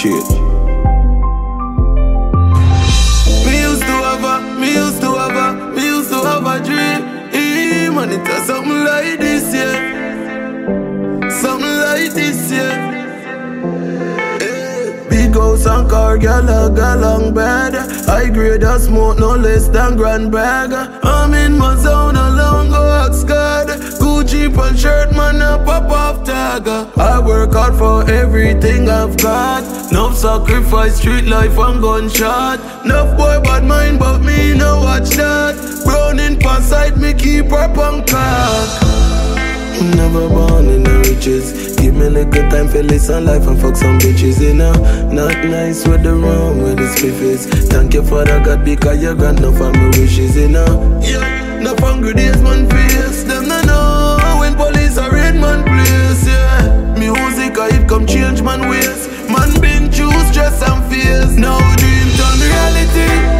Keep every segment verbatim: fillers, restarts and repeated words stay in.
Shit. Me used to have a, me used to have a, me used to have a dream. And it was something like this, yeah. Something like this, yeah. Big house and car, gala, galang bed. High grade of smoke, no less than grand bag. I'm in my zone alone, go Oxford. Gucci pant shirt, man, a pop off tag. I work hard for everything I've got. No sacrifice, street life and gunshot. Enough boy bad mind, but me no watch that. Browning pan side, me keep her on crack. Never born in the riches. Give me little time for listen life and fuck some bitches, you know. Not nice with the wrong with the spiffers. Thank you Father God because you grant enough of my wishes, you know. Yeah, enough hungry days man face. Them no know when police are raid man place, yeah. Music it come change man ways. Man been through stress and fears. Now dream turn reality.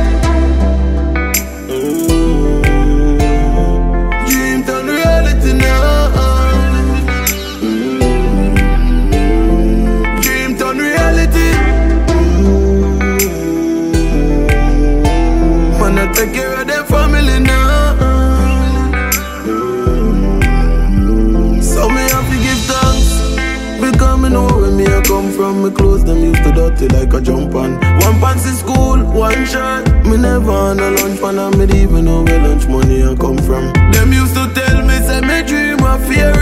Take care of their family now. So me have to give thanks because me know where me I come from. Me clothes them used to dirty like a jump on. One pants in school, one shirt. Me never on a lunch pan and me even know where lunch money I come from. Them used to tell me say me dream of fear